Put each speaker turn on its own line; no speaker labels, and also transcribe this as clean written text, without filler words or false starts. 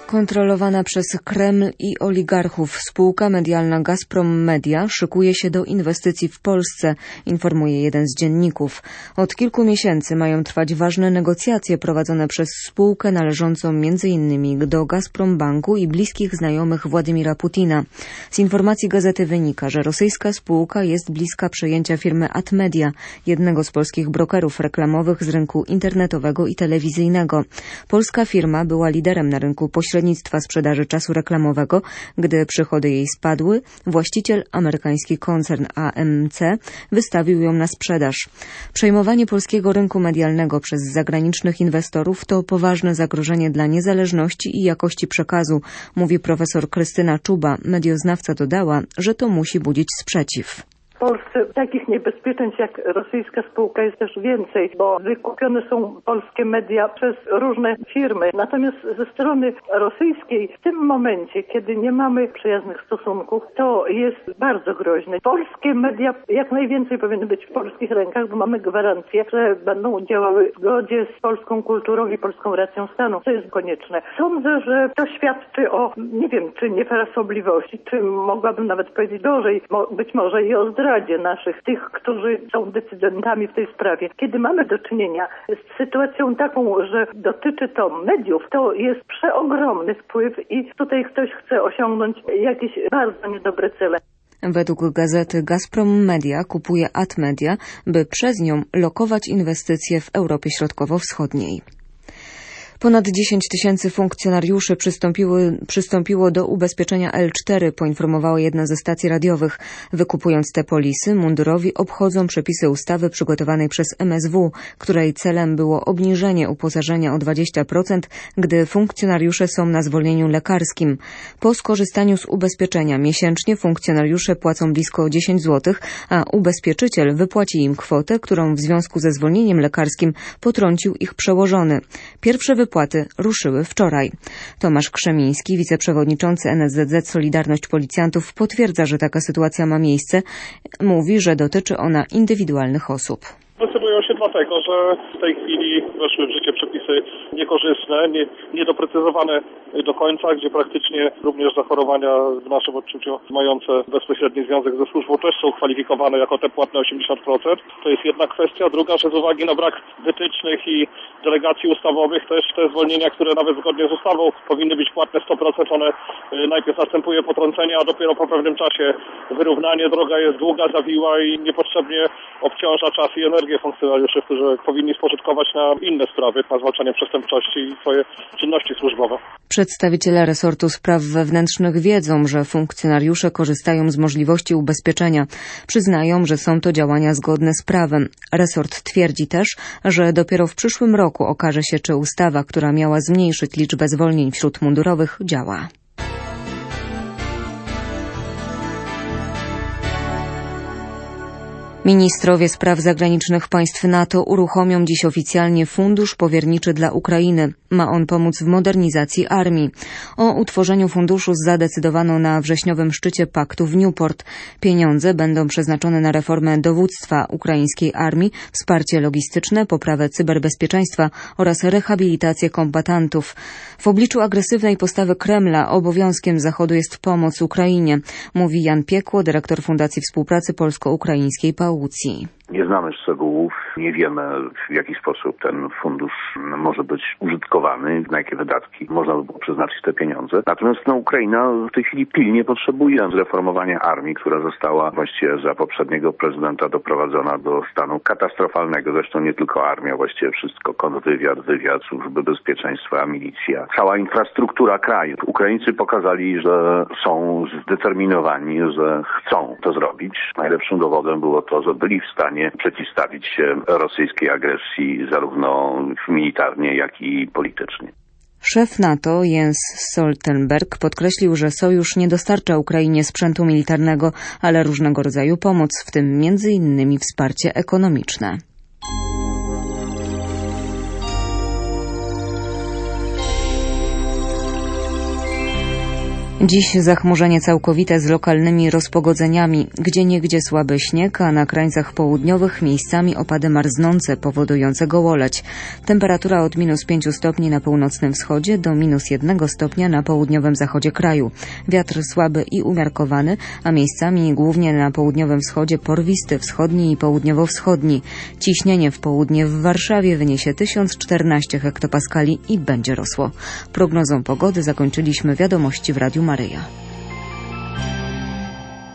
Kontrolowana przez Kreml i oligarchów spółka medialna Gazprom Media szykuje się do inwestycji w Polsce, informuje jeden z dzienników. Od kilku miesięcy mają trwać ważne negocjacje prowadzone przez spółkę należącą m.in. do Gazprombanku i bliskich znajomych Władimira Putina. Z informacji gazety wynika, że rosyjska spółka jest bliska przejęcia firmy Atmedia, jednego z polskich brokerów reklamowych z rynku internetowego i telewizyjnego. Polska firma była liderem na rynku pośrednictwa sprzedaży czasu reklamowego. Gdy przychody jej spadły, właściciel, amerykański koncern AMC, wystawił ją na sprzedaż. Przejmowanie polskiego rynku medialnego przez zagranicznych inwestorów to poważne zagrożenie dla niezależności i jakości przekazu, mówi profesor Krystyna Czuba. Medioznawca dodała, że to musi budzić sprzeciw.
W Polsce takich niebezpieczeństw jak rosyjska spółka jest też więcej, bo wykupione są polskie media przez różne firmy. Natomiast ze strony rosyjskiej w tym momencie, kiedy nie mamy przyjaznych stosunków, to jest bardzo groźne. Polskie media jak najwięcej powinny być w polskich rękach, bo mamy gwarancję, że będą działały w zgodzie z polską kulturą i polską racją stanu. To jest konieczne. Sądzę, że to świadczy o, nie wiem, czy niefrasobliwości, czy mogłabym nawet powiedzieć gorzej, być może i o zdradzie naszych, tych, którzy są decydentami w tej sprawie. Kiedy mamy do czynienia z sytuacją taką, że dotyczy to mediów, to jest przeogromny wpływ i tutaj ktoś chce osiągnąć jakieś bardzo niedobre cele.
Według gazety Gazprom Media kupuje Atmedia, by przez nią lokować inwestycje w Europie Środkowo-Wschodniej. Ponad 10 000 funkcjonariuszy przystąpiło do ubezpieczenia L4, poinformowała jedna ze stacji radiowych. Wykupując te polisy, mundurowi obchodzą przepisy ustawy przygotowanej przez MSW, której celem było obniżenie uposażenia o 20%, gdy funkcjonariusze są na zwolnieniu lekarskim. Po skorzystaniu z ubezpieczenia miesięcznie funkcjonariusze płacą blisko 10 zł, a ubezpieczyciel wypłaci im kwotę, którą w związku ze zwolnieniem lekarskim potrącił ich przełożony. Pierwsze wypłaty ruszyły wczoraj. Tomasz Krzemiński, wiceprzewodniczący NSZZ Solidarność Policjantów, potwierdza, że taka sytuacja ma miejsce. Mówi, że dotyczy ona indywidualnych osób.
Decydują się dlatego, że w tej chwili weszły w życie przepisy niekorzystne, niedoprecyzowane do końca, gdzie praktycznie również zachorowania w naszym odczuciu mające bezpośredni związek ze służbą też są kwalifikowane jako te płatne 80%. To jest jedna kwestia. Druga, że z uwagi na brak wytycznych i delegacji ustawowych też te zwolnienia, które nawet zgodnie z ustawą powinny być płatne 100%, one najpierw następuje potrącenie, a dopiero po pewnym czasie wyrównanie. Droga jest długa, zawiła i niepotrzebnie obciąża czas i energię funkcjonariuszy, którzy powinni spożytkować na inne sprawy, na zwalczanie przestępczości i swoje czynności służbowe.
Przedstawiciele resortu spraw wewnętrznych wiedzą, że funkcjonariusze korzystają z możliwości ubezpieczenia. Przyznają, że są to działania zgodne z prawem. Resort twierdzi też, że dopiero w przyszłym roku okaże się, czy ustawa, która miała zmniejszyć liczbę zwolnień wśród mundurowych, działa. Ministrowie spraw zagranicznych państw NATO uruchomią dziś oficjalnie fundusz powierniczy dla Ukrainy. Ma on pomóc w modernizacji armii. O utworzeniu funduszu zadecydowano na wrześniowym szczycie paktu w Newport. Pieniądze będą przeznaczone na reformę dowództwa ukraińskiej armii, wsparcie logistyczne, poprawę cyberbezpieczeństwa oraz rehabilitację kombatantów. W obliczu agresywnej postawy Kremla obowiązkiem Zachodu jest pomoc Ukrainie, mówi Jan Piekło, dyrektor Fundacji Współpracy Polsko-Ukraińskiej PAUCI.
Nie znamy szczegółów, nie wiemy w jaki sposób ten fundusz może być użytkowany, na jakie wydatki można by było przeznaczyć te pieniądze. Natomiast Ukraina w tej chwili pilnie potrzebuje zreformowania armii, która została właściwie za poprzedniego prezydenta doprowadzona do stanu katastrofalnego. Zresztą nie tylko armia, właściwie wszystko, kontrwywiad, wywiad, służby bezpieczeństwa, milicja, cała infrastruktura kraju. Ukraińcy pokazali, że są zdeterminowani, że chcą to zrobić. Najlepszym dowodem było to, że byli w stanie przeciwstawić się rosyjskiej agresji zarówno militarnie, jak i politycznie.
Szef NATO Jens Stoltenberg podkreślił, że sojusz nie dostarcza Ukrainie sprzętu militarnego, ale różnego rodzaju pomoc, w tym m.in. wsparcie ekonomiczne. Dziś zachmurzenie całkowite z lokalnymi rozpogodzeniami. Gdzieniegdzie słaby śnieg, a na krańcach południowych miejscami opady marznące powodujące gołoleć. Temperatura od -5 stopni na północnym wschodzie do -1 stopnia na południowym zachodzie kraju. Wiatr słaby i umiarkowany, a miejscami głównie na południowym wschodzie porwisty, wschodni i południowo-wschodni. Ciśnienie w południe w Warszawie wyniesie 1014 hektopaskali i będzie rosło. Prognozą pogody zakończyliśmy wiadomości w Radiu Maryja.